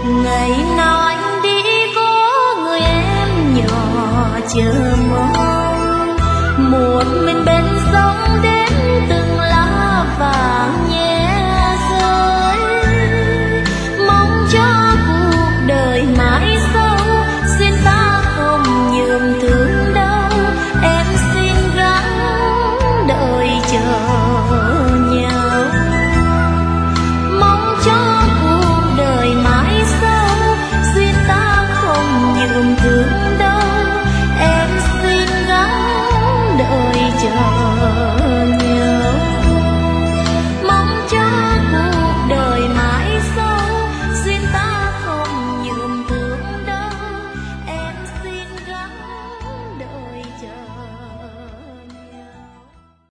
Ngày nào anh đi có người em nhỏ chờ mong, một mình bên sông đến từng lá vàng